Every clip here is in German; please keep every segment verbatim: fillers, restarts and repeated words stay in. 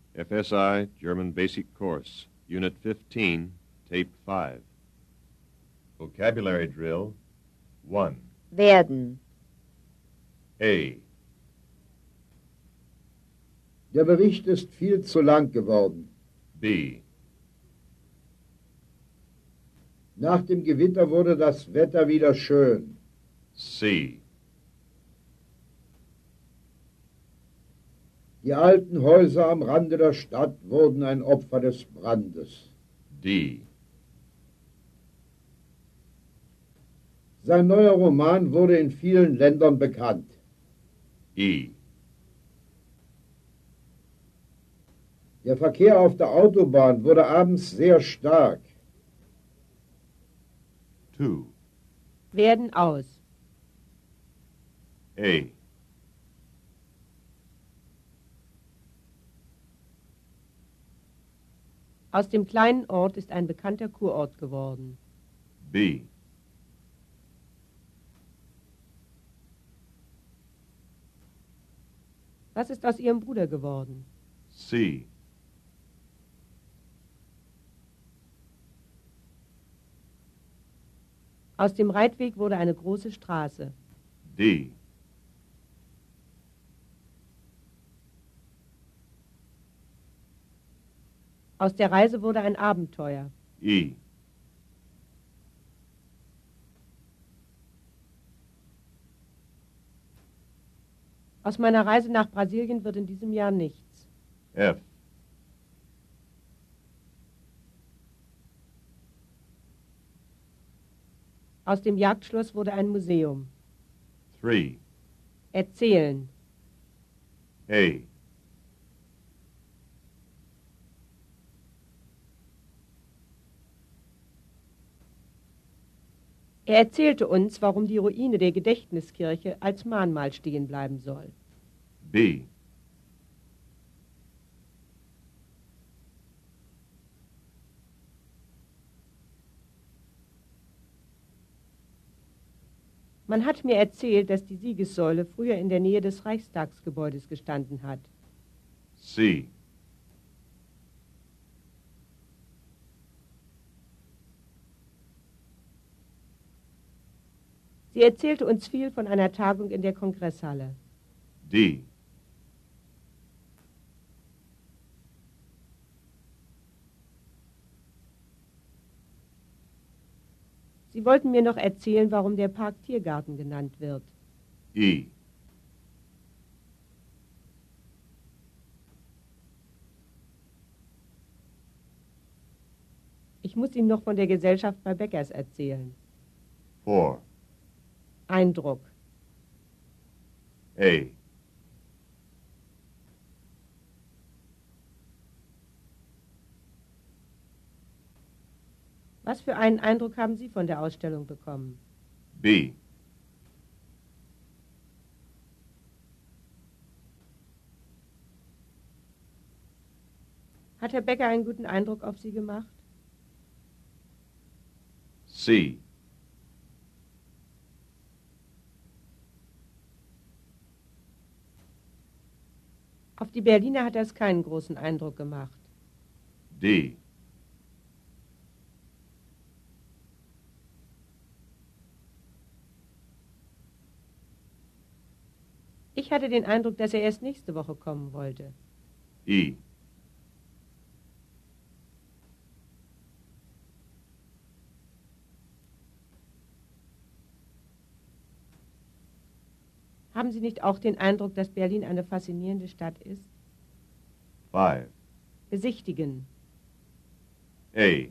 F S I, German Basic Course, Unit fifteen, Tape five. Vocabulary Drill one. Werden. A. Der Bericht ist viel zu lang geworden. B. Nach dem Gewitter wurde das Wetter wieder schön. C. Die alten Häuser am Rande der Stadt wurden ein Opfer des Brandes. D. Sein neuer Roman wurde in vielen Ländern bekannt. E. Der Verkehr auf der Autobahn wurde abends sehr stark. two. Werden aus. A. Aus dem kleinen Ort ist ein bekannter Kurort geworden. B. Was ist aus Ihrem Bruder geworden? C. Aus dem Reitweg wurde eine große Straße. D. Aus der Reise wurde ein Abenteuer. E. Aus meiner Reise nach Brasilien wird in diesem Jahr nichts. F. Aus dem Jagdschloss wurde ein Museum. three. Erzählen. A. Er erzählte uns, warum die Ruine der Gedächtniskirche als Mahnmal stehen bleiben soll. B. Man hat mir erzählt, dass die Siegessäule früher in der Nähe des Reichstagsgebäudes gestanden hat. C. Sie erzählte uns viel von einer Tagung in der Kongresshalle. D. Sie wollten mir noch erzählen, warum der Park Tiergarten genannt wird. E. Ich muss Ihnen noch von der Gesellschaft bei Beckers erzählen. four. Eindruck. A. Was für einen Eindruck haben Sie von der Ausstellung bekommen? B. Hat Herr Becker einen guten Eindruck auf Sie gemacht? C. Auf die Berliner hat das keinen großen Eindruck gemacht. D. Ich hatte den Eindruck, dass er erst nächste Woche kommen wollte. E. Haben Sie nicht auch den Eindruck, dass Berlin eine faszinierende Stadt ist? five. Besichtigen. A.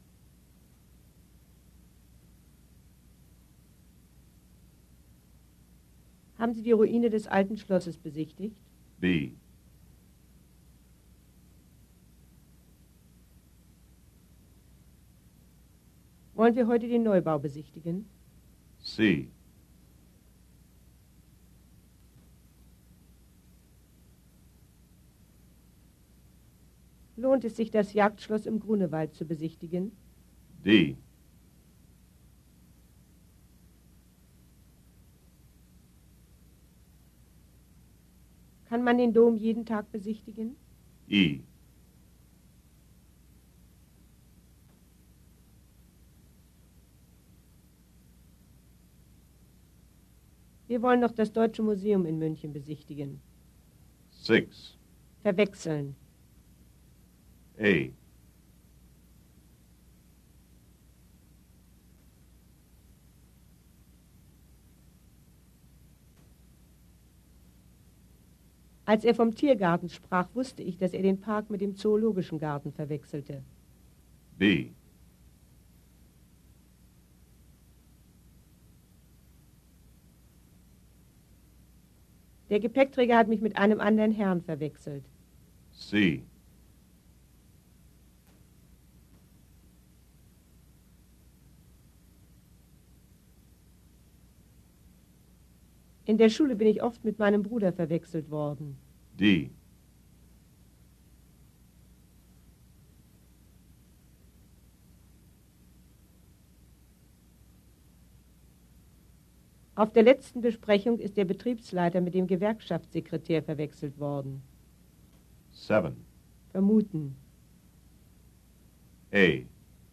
Haben Sie die Ruine des alten Schlosses besichtigt? B. Wollen wir heute den Neubau besichtigen? C. Lohnt es sich, das Jagdschloss im Grunewald zu besichtigen? D. Kann man den Dom jeden Tag besichtigen? E. Wir wollen noch das Deutsche Museum in München besichtigen. Six. Verwechseln. A. Als er vom Tiergarten sprach, wusste ich, dass er den Park mit dem Zoologischen Garten verwechselte. B. Der Gepäckträger hat mich mit einem anderen Herrn verwechselt. C. In der Schule bin ich oft mit meinem Bruder verwechselt worden. D. Auf der letzten Besprechung ist der Betriebsleiter mit dem Gewerkschaftssekretär verwechselt worden. Seven. Vermuten. A.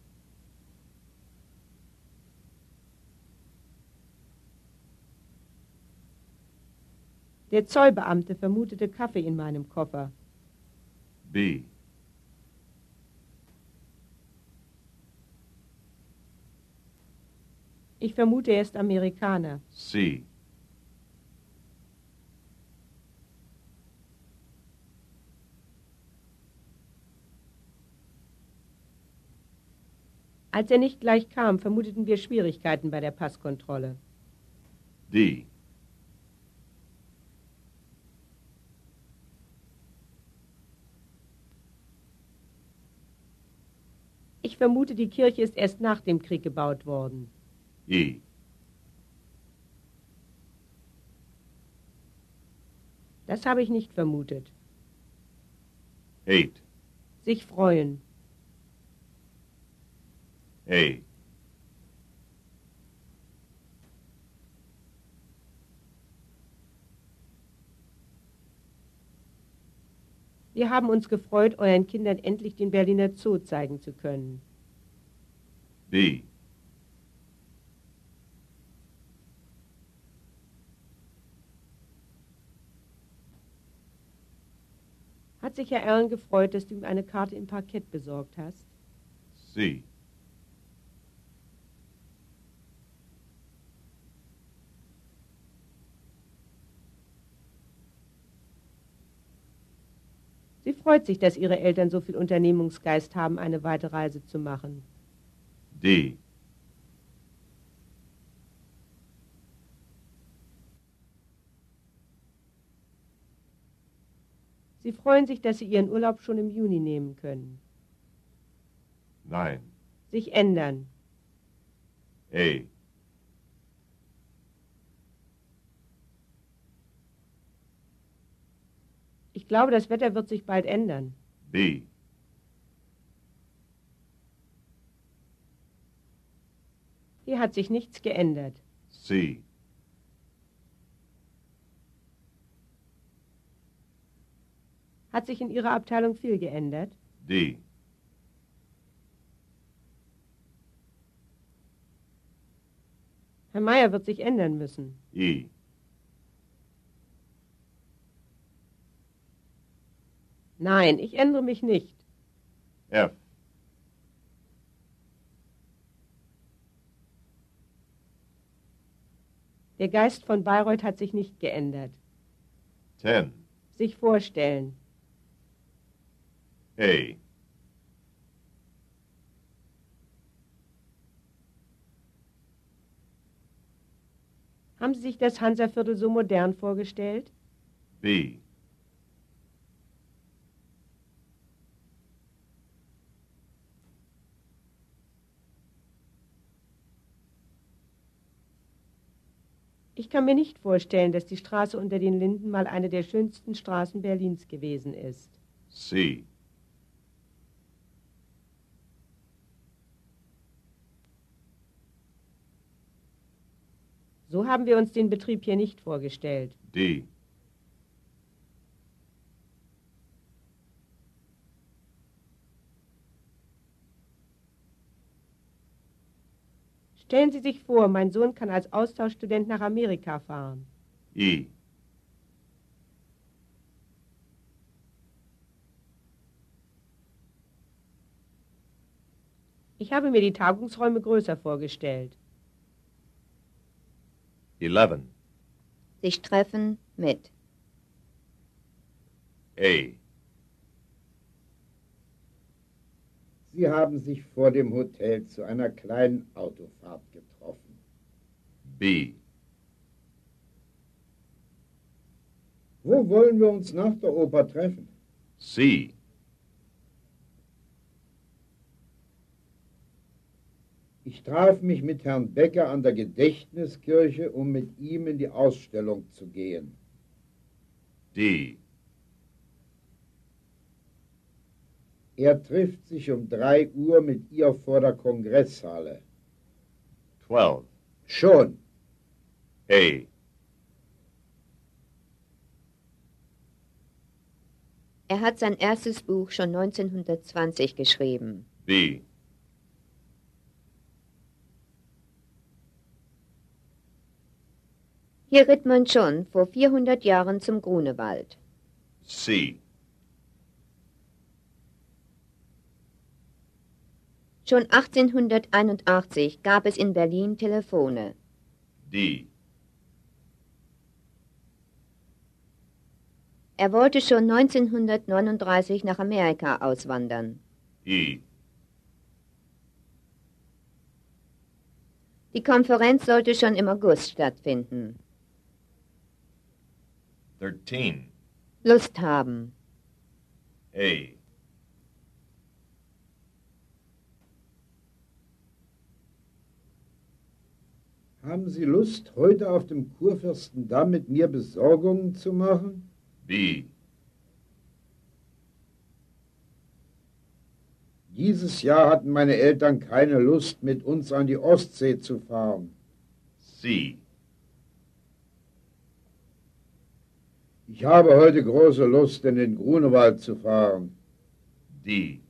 Der Zollbeamte vermutete Kaffee in meinem Koffer. B. Ich vermute, er ist Amerikaner. C. Als er nicht gleich kam, vermuteten wir Schwierigkeiten bei der Passkontrolle. D. Ich vermute, die Kirche ist erst nach dem Krieg gebaut worden. E. Das habe ich nicht vermutet. Eight. Sich freuen. A. Wir haben uns gefreut, euren Kindern endlich den Berliner Zoo zeigen zu können. B. Hat sich Herr Allen gefreut, dass du ihm eine Karte im Parkett besorgt hast? C. Sie freut sich, dass ihre Eltern so viel Unternehmungsgeist haben, eine weite Reise zu machen. D. Sie freuen sich, dass sie ihren Urlaub schon im Juni nehmen können. Nine. Sich ändern. A. Ich glaube, das Wetter wird sich bald ändern. B. Hier hat sich nichts geändert. C. Hat sich in Ihrer Abteilung viel geändert? D. Herr Meier wird sich ändern müssen. E. Nein, ich ändere mich nicht. F. Der Geist von Bayreuth hat sich nicht geändert. Ten. Sich vorstellen. A. Haben Sie sich das Hansaviertel so modern vorgestellt? B. Ich kann mir nicht vorstellen, dass die Straße unter den Linden mal eine der schönsten Straßen Berlins gewesen ist. C. So haben wir uns den Betrieb hier nicht vorgestellt. D. Stellen Sie sich vor, mein Sohn kann als Austauschstudent nach Amerika fahren. E. Ich habe mir die Tagungsräume größer vorgestellt. eleven. Sich treffen mit. A. Sie haben sich vor dem Hotel zu einer kleinen Autofahrt getroffen. B. Wo wollen wir uns nach der Oper treffen? C. Ich traf mich mit Herrn Becker an der Gedächtniskirche, um mit ihm in die Ausstellung zu gehen. D. Er trifft sich um drei Uhr mit ihr vor der Kongresshalle. twelve. Schon. A. Er hat sein erstes Buch schon neunzehnhundertzwanzig geschrieben. B. Hier ritt man schon vor vierhundert Jahren zum Grunewald. C. Schon achtzehnhunderteinundachtzig gab es in Berlin Telefone. D. Er wollte schon neunzehnhundertneununddreißig nach Amerika auswandern. E. Die Konferenz sollte schon im August stattfinden. thirteen. Lust haben. A. Haben Sie Lust, heute auf dem Kurfürstendamm mit mir Besorgungen zu machen? B. Dieses Jahr hatten meine Eltern keine Lust, mit uns an die Ostsee zu fahren. C. Ich habe heute große Lust, in den Grunewald zu fahren. D.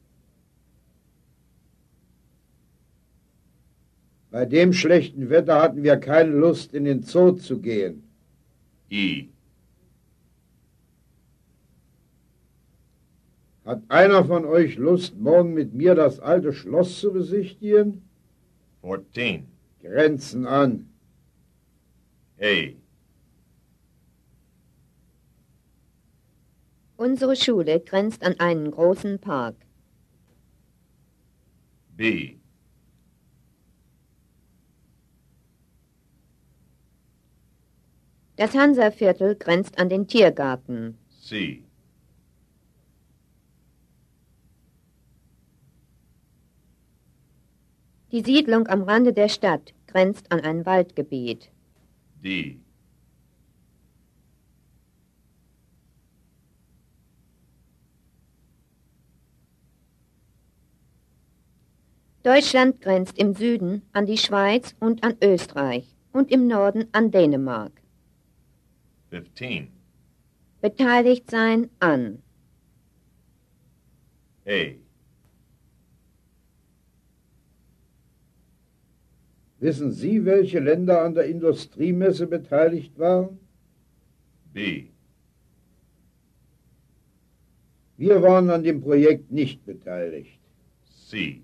Bei dem schlechten Wetter hatten wir keine Lust, in den Zoo zu gehen. E. Hat einer von euch Lust, morgen mit mir das alte Schloss zu besichtigen? fourteen. Grenzen an. A. Unsere Schule grenzt an einen großen Park. B. Das Hansaviertel grenzt an den Tiergarten. C. Die Siedlung am Rande der Stadt grenzt an ein Waldgebiet. D. Deutschland grenzt im Süden an die Schweiz und an Österreich und im Norden an Dänemark. fifteen. Beteiligt sein an. A. Wissen Sie, welche Länder an der Industriemesse beteiligt waren? B. Wir waren an dem Projekt nicht beteiligt. C.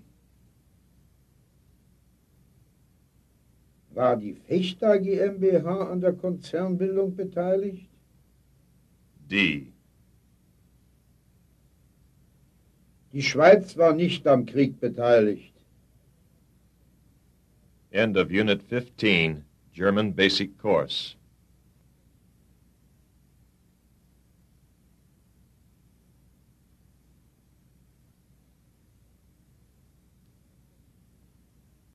War die Fechter GmbH an der Konzernbildung beteiligt? D. Die Schweiz war nicht am Krieg beteiligt. End of Unit fifteen, German Basic Course.